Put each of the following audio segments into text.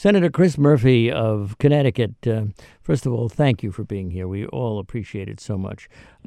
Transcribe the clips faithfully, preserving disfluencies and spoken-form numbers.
Senator Chris Murphy of Connecticut, uh, first of all, thank you for being here. We all appreciate it so much.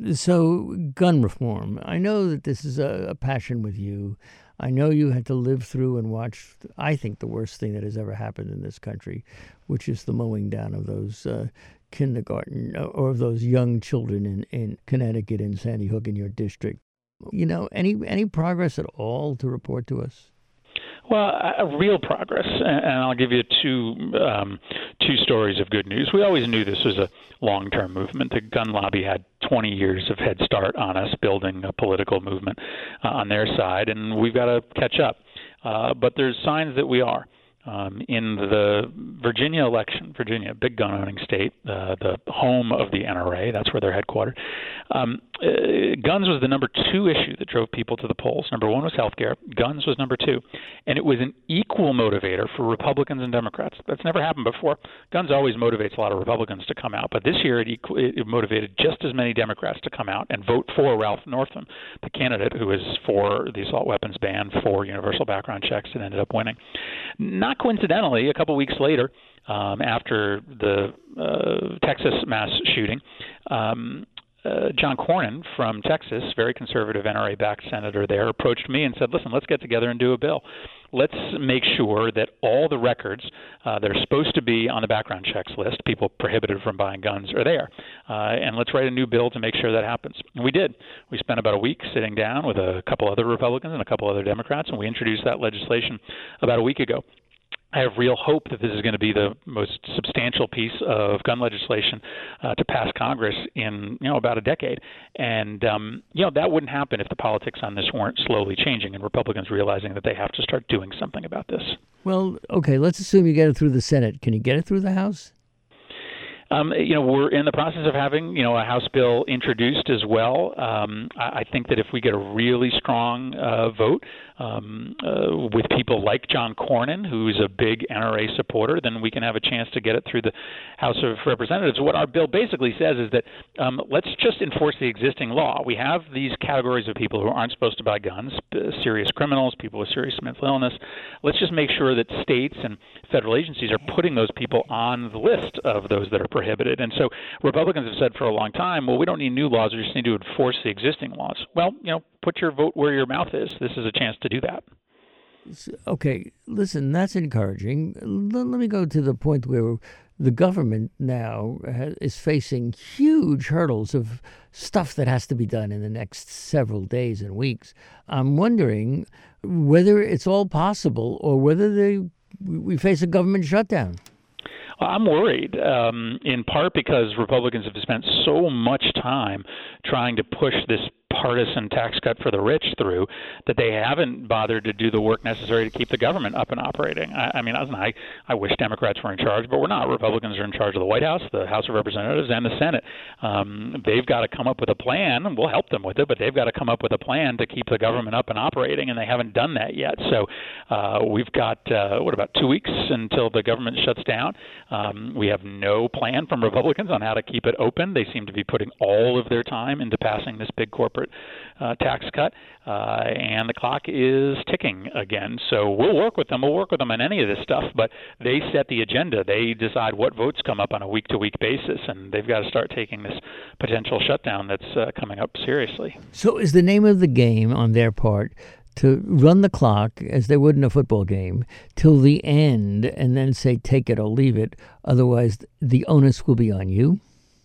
So, gun reform. I know that this is a, a passion with you. I know you had to live through and watch, I think, the worst thing that has ever happened in this country, which is the mowing down of those uh, kindergarten or of those young children in, in Connecticut and Sandy Hook in your district. You know, any any progress at all to report to us? Well, a real progress, and I'll give you two um, two stories of good news. We always knew this was a long-term movement. The gun lobby had twenty years of head start on us building a political movement uh, on their side, and we've got to catch up. Uh, but there's signs that we are. Um, in the Virginia election, Virginia, big gun-owning state, uh, the home of the N R A, that's where they're headquartered, um, uh, guns was the number two issue that drove people to the polls. Number one was healthcare. Guns was number two. And it was an equal motivator for Republicans and Democrats. That's never happened before. Guns always motivates a lot of Republicans to come out, but this year it, equal, it motivated just as many Democrats to come out and vote for Ralph Northam, the candidate who is for the assault weapons ban, for universal background checks, and ended up winning. Not coincidentally, a couple weeks later, um, after the uh, Texas mass shooting, um, uh, John Cornyn from Texas, very conservative N R A-backed senator there, approached me and said, listen, let's get together and do a bill. Let's make sure that all the records uh, that are supposed to be on the background checks list, people prohibited from buying guns, are there. Uh, and let's write a new bill to make sure that happens. And we did. We spent about a week sitting down with a couple other Republicans and a couple other Democrats, and we introduced that legislation about a week ago. I have real hope that this is going to be the most substantial piece of gun legislation uh, to pass Congress in, you know, about a decade. And, um, you know, that wouldn't happen if the politics on this weren't slowly changing and Republicans realizing that they have to start doing something about this. Well, okay, let's assume you get it through the Senate. Can you get it through the House? Um, you know, we're in the process of having, you know, a House bill introduced as well. Um, I, I think that if we get a really strong uh, vote um, uh, with people like John Cornyn, who's a big N R A supporter, then we can have a chance to get it through the House of Representatives. What our bill basically says is that um, let's just enforce the existing law. We have these categories of people who aren't supposed to buy guns, serious criminals, people with serious mental illness. Let's just make sure that states and federal agencies are putting those people on the list of those that are prohibited. And so Republicans have said for a long time, well, we don't need new laws, we just need to enforce the existing laws. Well, you know, put your vote where your mouth is. This is a chance to do that. Okay, listen, that's encouraging. Let me go to the point where the government now is facing huge hurdles of stuff that has to be done in the next several days and weeks. I'm wondering whether it's all possible or whether they, we face a government shutdown. I'm worried, um, in part because Republicans have spent so much time trying to push this partisan tax cut for the rich through that they haven't bothered to do the work necessary to keep the government up and operating. I, I mean, I, I wish Democrats were in charge, but we're not. Republicans are in charge of the White House, the House of Representatives, and the Senate. Um, they've got to come up with a plan, and we'll help them with it, but they've got to come up with a plan to keep the government up and operating, and they haven't done that yet. So uh, we've got, uh, what, about two weeks until the government shuts down. Um, we have no plan from Republicans on how to keep it open. They seem to be putting all of their time into passing this big corporate uh, tax cut, uh, and the clock is ticking again. So we'll work with them. We'll work with them on any of this stuff, but they set the agenda. They decide what votes come up on a week-to-week basis, and they've got to start taking this potential shutdown that's uh, coming up seriously. So is the name of the game on their part to run the clock, as they would in a football game, till the end, and then say, take it or leave it? Otherwise, the onus will be on you?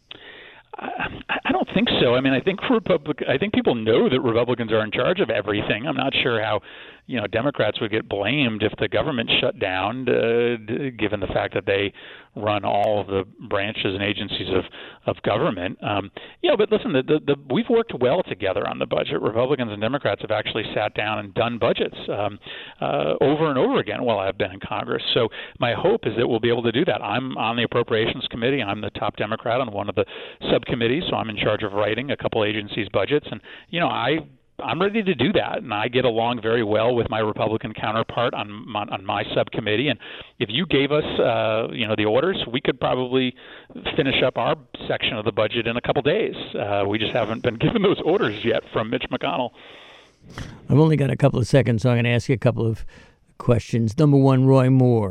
I, I don't think so. I mean, I think Republic, I think people know that Republicans are in charge of everything. I'm not sure how, you know, Democrats would get blamed if the government shut down, uh, given the fact that they run all of the branches and agencies of, of government. Um, yeah, but listen, the, the, the, we've worked well together on the budget. Republicans and Democrats have actually sat down and done budgets um, uh, over and over again while I've been in Congress. So my hope is that we'll be able to do that. I'm on the Appropriations Committee. I'm the top Democrat on one of the subcommittees, so I'm in charge of writing a couple agencies' budgets. And, you know, I I'm ready to do that, and I get along very well with my Republican counterpart on my, on my subcommittee. And if you gave us, uh, you know, the orders, we could probably finish up our section of the budget in a couple days. Uh, we just haven't been given those orders yet from Mitch McConnell. I've only got a couple of seconds, so I'm going to ask you a couple of questions. Number one, Roy Moore.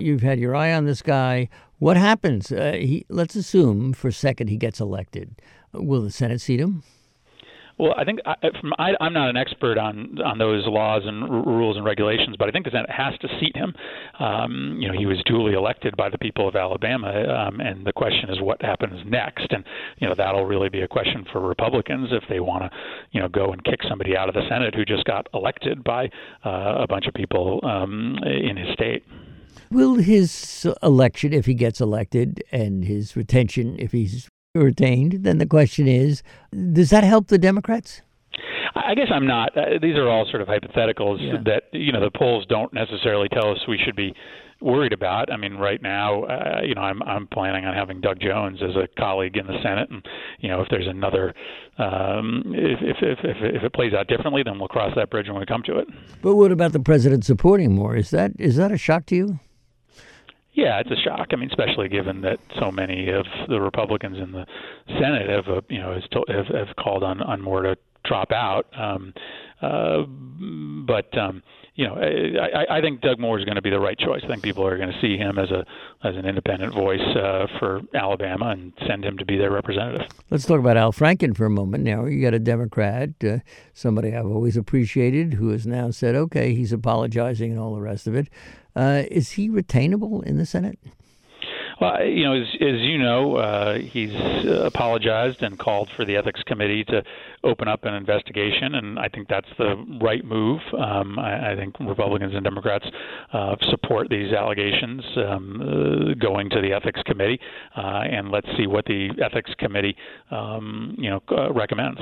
You've had your eye on this guy. What happens? Uh, he, let's assume for a second he gets elected. Will the Senate seat him? Well, I think I, from, I, I'm not an expert on, on those laws and r- rules and regulations, but I think the Senate has to seat him. Um, you know, he was duly elected by the people of Alabama, um, and the question is what happens next. And you know, that'll really be a question for Republicans if they want to, you know, go and kick somebody out of the Senate who just got elected by uh, a bunch of people um, in his state. Will his election, if he gets elected, and his retention, if he's retained, then the question is, does that help the Democrats? I guess I'm not. Uh, these are all sort of hypotheticals yeah. that, you know, the polls don't necessarily tell us we should be worried about. I mean, right now, uh, you know, I'm I'm planning on having Doug Jones as a colleague in the Senate, and you know, if there's another, um, if, if if if if it plays out differently, then we'll cross that bridge when we come to it. But what about the president supporting more? Is that is that a shock to you? Yeah, it's a shock. I mean, especially given that so many of the Republicans in the Senate have, uh, you know, have, have called on, on Moore to drop out. Um, uh, but um, you know, I, I think Doug Moore is going to be the right choice. I think people are going to see him as a as an independent voice uh, for Alabama and send him to be their representative. Let's talk about Al Franken for a moment. Now, you got a Democrat, uh, somebody I've always appreciated, who has now said, okay, he's apologizing and all the rest of it. Uh, is he retainable in the Senate? Well, you know, as, as you know, uh, he's uh, apologized and called for the Ethics Committee to open up an investigation, and I think that's the right move. Um, I, I think Republicans and Democrats uh, support these allegations um, uh, going to the Ethics Committee, uh, and let's see what the Ethics Committee, um, you know, uh, recommends.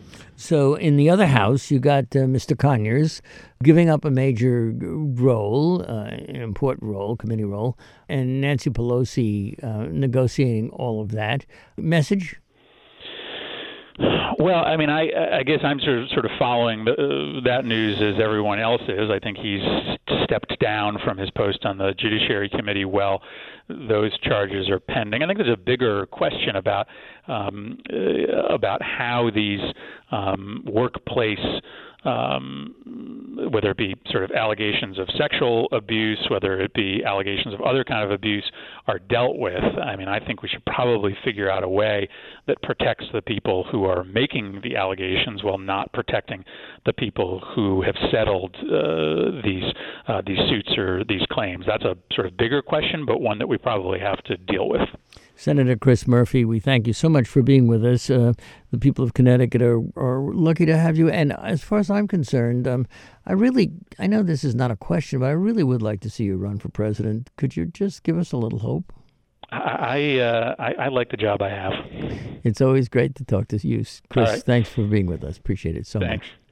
So in the other house, you got uh, Mister Conyers giving up a major role, uh, an important role, committee role, and Nancy Pelosi uh, negotiating all of that. Message? Well, I mean, I, I guess I'm sort of, sort of following the, uh, that news as everyone else is. I think he's stepped down from his post on the Judiciary Committee while those charges are pending. I think there's a bigger question about um, uh, about how these um, workplace, um, whether it be sort of allegations of sexual abuse, whether it be allegations of other kind of abuse, are dealt with. I mean, I think we should probably figure out a way that protects the people who are making the allegations while not protecting the people who have settled uh, these uh, these suits or these claims. That's a sort of bigger question, but one that we probably have to deal with. Senator Chris Murphy, we thank you so much for being with us. Uh, the people of Connecticut are, are lucky to have you. And as far as I'm concerned, um, I really, I know this is not a question, but I really would like to see you run for president. Could you just give us a little hope? I uh, I, I like the job I have. It's always great to talk to you. Chris, right. Thanks for being with us. Appreciate it so Thanks. much.